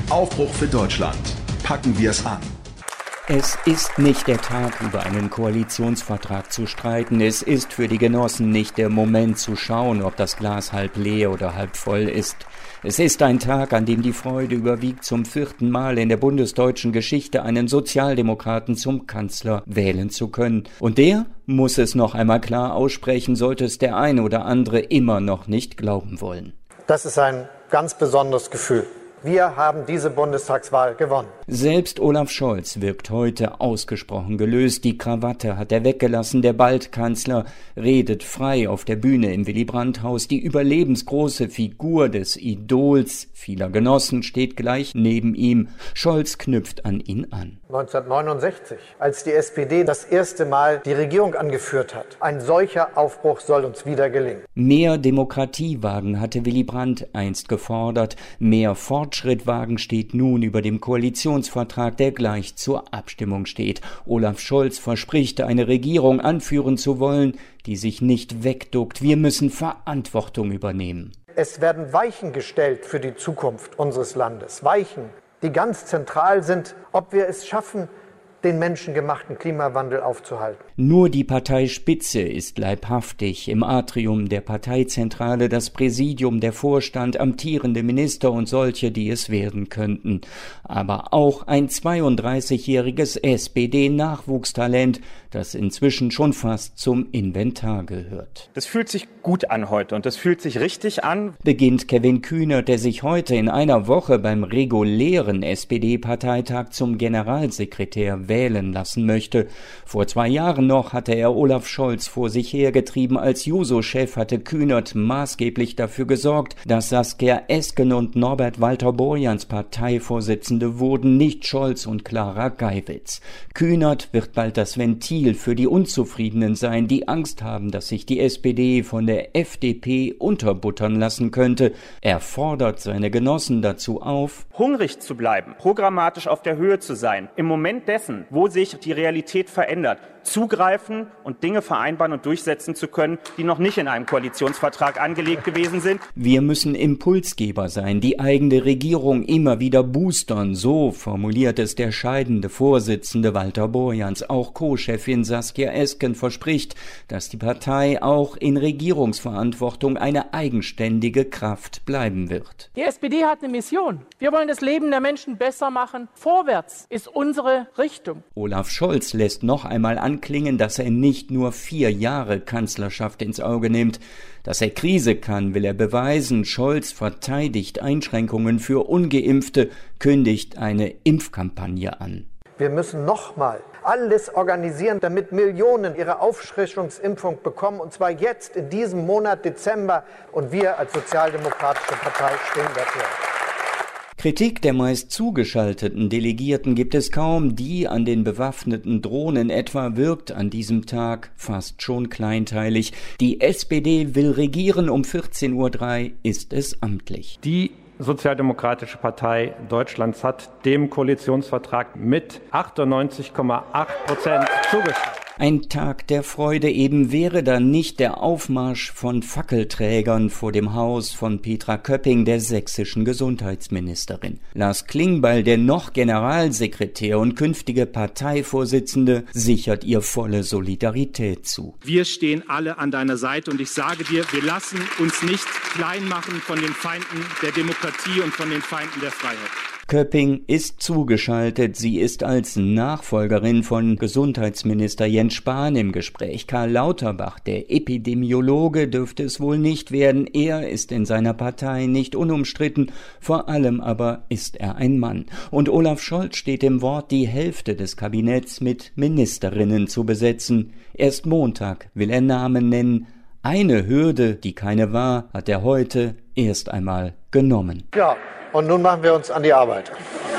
Aufbruch für Deutschland. Packen wir es an. Es ist nicht der Tag, über einen Koalitionsvertrag zu streiten. Es ist für die Genossen nicht der Moment zu schauen, ob das Glas halb leer oder halb voll ist. Es ist ein Tag, an dem die Freude überwiegt, zum 4. Mal in der bundesdeutschen Geschichte einen Sozialdemokraten zum Kanzler wählen zu können. Und der muss es noch einmal klar aussprechen, sollte es der ein oder andere immer noch nicht glauben wollen. Das ist ein ganz besonderes Gefühl. Wir haben diese Bundestagswahl gewonnen. Selbst Olaf Scholz wirkt heute ausgesprochen gelöst. Die Krawatte hat er weggelassen. Der Bald-Kanzler redet frei auf der Bühne im Willy-Brandt-Haus. Die überlebensgroße Figur des Idols vieler Genossen steht gleich neben ihm. Scholz knüpft an ihn an. 1969, als die SPD das erste Mal die Regierung angeführt hat. Ein solcher Aufbruch soll uns wieder gelingen. Mehr Demokratie wagen hatte Willy Brandt einst gefordert. Mehr Fortschritt wagen steht nun über dem Koalitionsvertrag, der gleich zur Abstimmung steht. Olaf Scholz verspricht, eine Regierung anführen zu wollen, die sich nicht wegduckt. Wir müssen Verantwortung übernehmen. Es werden Weichen gestellt für die Zukunft unseres Landes. Weichen, die ganz zentral sind, ob wir es schaffen, den menschengemachten Klimawandel aufzuhalten. Nur die Parteispitze ist leibhaftig. Im Atrium der Parteizentrale das Präsidium, der Vorstand, amtierende Minister und solche, die es werden könnten. Aber auch ein 32-jähriges SPD-Nachwuchstalent, das inzwischen schon fast zum Inventar gehört. Das fühlt sich gut an heute und das fühlt sich richtig an. Beginnt Kevin Kühnert, der sich heute in einer Woche beim regulären SPD-Parteitag zum Generalsekretär wählen lassen möchte. Vor 2 Jahren noch hatte er Olaf Scholz vor sich hergetrieben. Als Juso-Chef hatte Kühnert maßgeblich dafür gesorgt, dass Saskia Esken und Norbert Walter-Borjans Parteivorsitzende wurden, nicht Scholz und Clara Geiwitz. Kühnert wird bald das Ventil für die Unzufriedenen sein, die Angst haben, dass sich die SPD von der FDP unterbuttern lassen könnte. Er fordert seine Genossen dazu auf, hungrig zu bleiben, programmatisch auf der Höhe zu sein, im Moment dessen, wo sich die Realität verändert, zugreifen und Dinge vereinbaren und durchsetzen zu können, die noch nicht in einem Koalitionsvertrag angelegt gewesen sind. Wir müssen Impulsgeber sein, die eigene Regierung immer wieder boostern, so formuliert es der scheidende Vorsitzende Walter Borjans. Auch Co-Chefin Saskia Esken verspricht, dass die Partei auch in Regierungsverantwortung eine eigenständige Kraft bleiben wird. Die SPD hat eine Mission. Wir wollen das Leben der Menschen besser machen. Vorwärts ist unsere Richtung. Olaf Scholz lässt noch einmal anklingen, dass er nicht nur 4 Jahre Kanzlerschaft ins Auge nimmt. Dass er Krise kann, will er beweisen. Scholz verteidigt Einschränkungen für Ungeimpfte, kündigt eine Impfkampagne an. Wir müssen nochmal alles organisieren, damit Millionen ihre Auffrischungsimpfung bekommen, und zwar jetzt in diesem Monat Dezember. Und wir als Sozialdemokratische Partei stehen dafür. Kritik der meist zugeschalteten Delegierten gibt es kaum. Die an den bewaffneten Drohnen etwa wirkt an diesem Tag fast schon kleinteilig. Die SPD will regieren. Um 14:03 Uhr ist es amtlich. Die Sozialdemokratische Partei Deutschlands hat dem Koalitionsvertrag mit 98,8% zugestimmt. Ein Tag der Freude eben wäre dann nicht der Aufmarsch von Fackelträgern vor dem Haus von Petra Köpping, der sächsischen Gesundheitsministerin. Lars Klingbeil, der noch Generalsekretär und künftige Parteivorsitzende, sichert ihr volle Solidarität zu. Wir stehen alle an deiner Seite und ich sage dir, wir lassen uns nicht klein machen von den Feinden der Demokratie und von den Feinden der Freiheit. Köpping ist zugeschaltet. Sie ist als Nachfolgerin von Gesundheitsminister Jens Spahn im Gespräch. Karl Lauterbach, der Epidemiologe, dürfte es wohl nicht werden. Er ist in seiner Partei nicht unumstritten. Vor allem aber ist er ein Mann. Und Olaf Scholz steht im Wort, die Hälfte des Kabinetts mit Ministerinnen zu besetzen. Erst Montag will er Namen nennen. Eine Hürde, die keine war, hat er heute erst einmal genommen. Ja, und nun machen wir uns an die Arbeit.